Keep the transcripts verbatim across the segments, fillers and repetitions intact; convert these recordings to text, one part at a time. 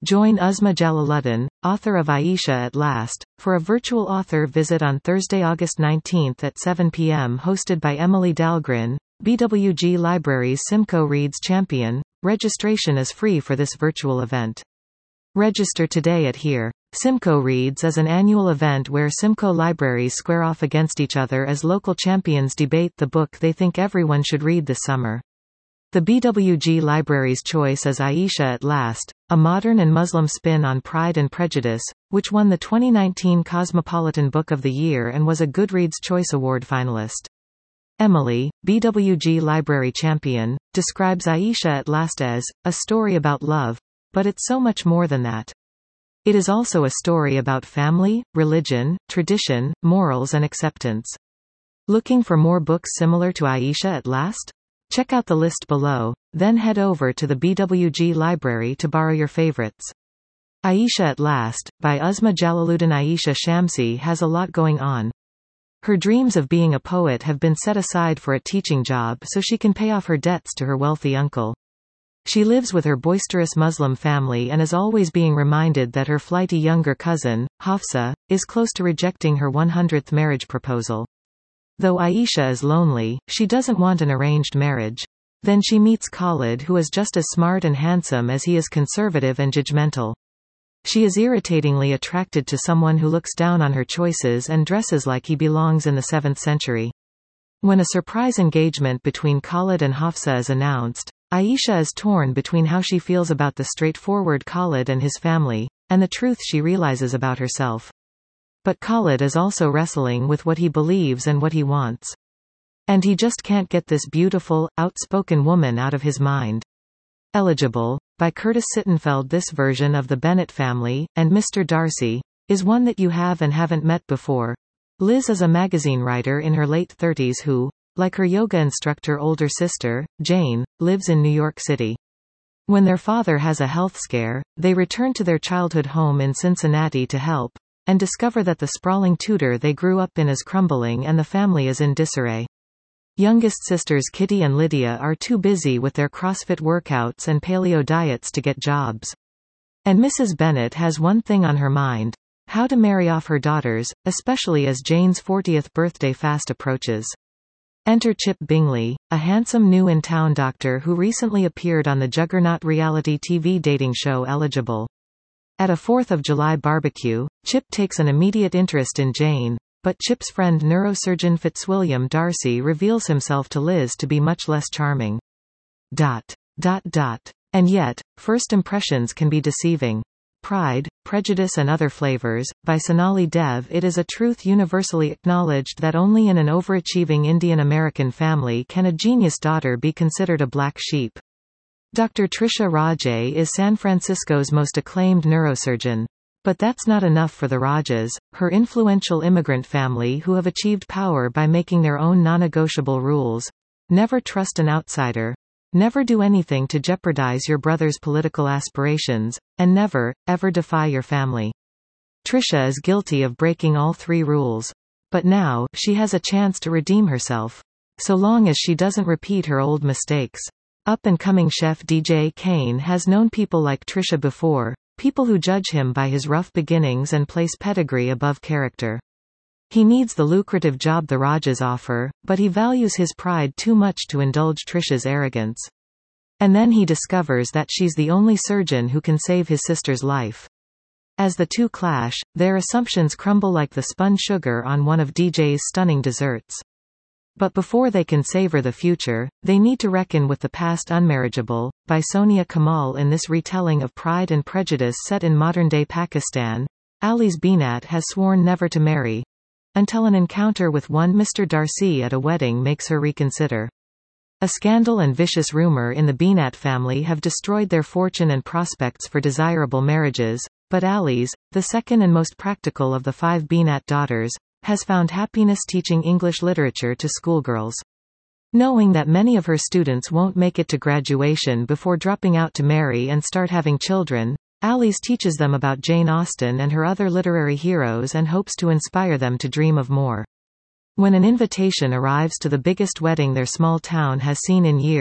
Join Uzma Jalaluddin, author of Aisha at Last, for a virtual author visit on Thursday, August nineteenth at seven p m hosted by Emily Dahlgren, B W G Libraries Simcoe Reads Champion. Registration is free for this virtual event. Register today at here. Simcoe Reads is an annual event where Simcoe libraries square off against each other as local champions debate the book they think everyone should read this summer. The B W G Libraries' choice is Aisha at Last, a modern and Muslim spin on Pride and Prejudice, which won the twenty nineteen Cosmopolitan Book of the Year and was a Goodreads Choice Award finalist. Emily, B W G Library champion, describes Aisha at Last as a story about love, but it's so much more than that. It is also a story about family, religion, tradition, morals and acceptance. Looking for more books similar to Aisha at Last? Check out the list below, then head over to the B W G library to borrow your favorites. Aisha at Last, by Uzma Jalaluddin. Aisha Shamsi has a lot going on. Her dreams of being a poet have been set aside for a teaching job so she can pay off her debts to her wealthy uncle. She lives with her boisterous Muslim family and is always being reminded that her flighty younger cousin, Hafsa, is close to rejecting her one hundredth marriage proposal. Though Aisha is lonely, she doesn't want an arranged marriage. Then she meets Khalid, who is just as smart and handsome as he is conservative and judgmental. She is irritatingly attracted to someone who looks down on her choices and dresses like he belongs in the seventh century. When a surprise engagement between Khalid and Hafsa is announced, Aisha is torn between how she feels about the straightforward Khalid and his family, and the truth she realizes about herself. But Khalid is also wrestling with what he believes and what he wants. And he just can't get this beautiful, outspoken woman out of his mind. Eligible, by Curtis Sittenfeld. This version of the Bennet family, and Mister Darcy, is one that you have and haven't met before. Liz is a magazine writer in her late thirties who, like her yoga instructor older sister, Jane, lives in New York City. When their father has a health scare, they return to their childhood home in Cincinnati to help, and discover that the sprawling Tudor they grew up in is crumbling and the family is in disarray. Youngest sisters Kitty and Lydia are too busy with their CrossFit workouts and paleo diets to get jobs. And Missus Bennet has one thing on her mind: how to marry off her daughters, especially as Jane's fortieth birthday fast approaches. Enter Chip Bingley, a handsome new in-town doctor who recently appeared on the juggernaut reality T V dating show Eligible. At a fourth of July barbecue, Chip takes an immediate interest in Jane, but Chip's friend neurosurgeon Fitzwilliam Darcy reveals himself to Liz to be much less charming. Dot. Dot dot. And yet, first impressions can be deceiving. Pride, Prejudice and Other Flavors, by Sonali Dev. It is a truth universally acknowledged that only in an overachieving Indian American family can a genius daughter be considered a black sheep. Doctor Trisha Rajay is San Francisco's most acclaimed neurosurgeon. But that's not enough for the Rajas, her influential immigrant family who have achieved power by making their own non-negotiable rules. Never trust an outsider. Never do anything to jeopardize your brother's political aspirations, and never, ever defy your family. Trisha is guilty of breaking all three rules. But now, she has a chance to redeem herself. So long as she doesn't repeat her old mistakes. Up-and-coming chef D J Kane has known people like Trisha before, people who judge him by his rough beginnings and place pedigree above character. He needs the lucrative job the Rajas offer, but he values his pride too much to indulge Trisha's arrogance. And then he discovers that she's the only surgeon who can save his sister's life. As the two clash, their assumptions crumble like the spun sugar on one of D J's stunning desserts. But before they can savor the future, they need to reckon with the past. Unmarriageable, by Sonia Kamal. In this retelling of Pride and Prejudice set in modern-day Pakistan, Alice Beenat has sworn never to marry, until an encounter with one Mister Darcy at a wedding makes her reconsider. A scandal and vicious rumor in the Beenat family have destroyed their fortune and prospects for desirable marriages, but Alice, the second and most practical of the five Beenat daughters, has found happiness teaching English literature to schoolgirls. Knowing that many of her students won't make it to graduation before dropping out to marry and start having children, Alice teaches them about Jane Austen and her other literary heroes and hopes to inspire them to dream of more. When an invitation arrives to the biggest wedding their small town has seen in years,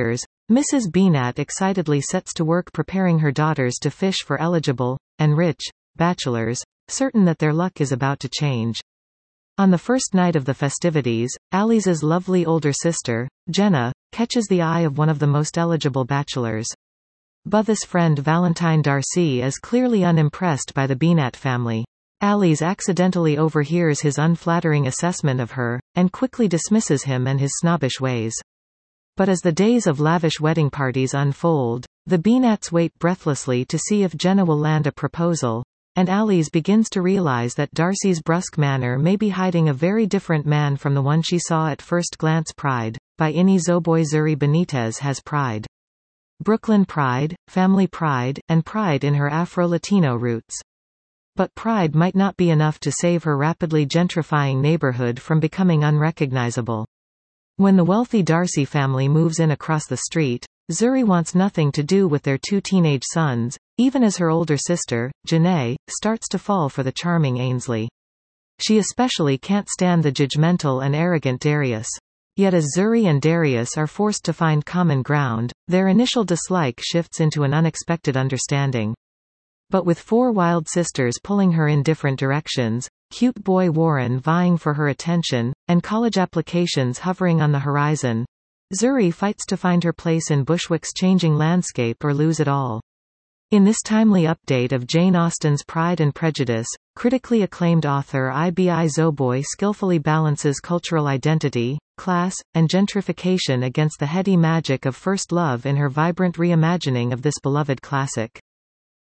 Missus Beenat excitedly sets to work preparing her daughters to fish for eligible, and rich, bachelors, certain that their luck is about to change. On the first night of the festivities, Alice's lovely older sister, Jenna, catches the eye of one of the most eligible bachelors. Butha's friend Valentine Darcy is clearly unimpressed by the Beenat family. Alice accidentally overhears his unflattering assessment of her, and quickly dismisses him and his snobbish ways. But as the days of lavish wedding parties unfold, the Beenats wait breathlessly to see if Jenna will land a proposal, and Alice begins to realize that Darcy's brusque manner may be hiding a very different man from the one she saw at first glance. Pride, by Ini Zoboy. Zuri Benitez has pride. Brooklyn pride, family pride, and pride in her Afro-Latino roots. But pride might not be enough to save her rapidly gentrifying neighborhood from becoming unrecognizable. When the wealthy Darcy family moves in across the street, Zuri wants nothing to do with their two teenage sons, even as her older sister, Janae, starts to fall for the charming Ainsley. She especially can't stand the judgmental and arrogant Darius. Yet as Zuri and Darius are forced to find common ground, their initial dislike shifts into an unexpected understanding. But with four wild sisters pulling her in different directions, cute boy Warren vying for her attention, and college applications hovering on the horizon, Zuri fights to find her place in Bushwick's changing landscape or lose it all. In this timely update of Jane Austen's Pride and Prejudice, critically acclaimed author Ibi Zoboi skillfully balances cultural identity, class, and gentrification against the heady magic of first love in her vibrant reimagining of this beloved classic.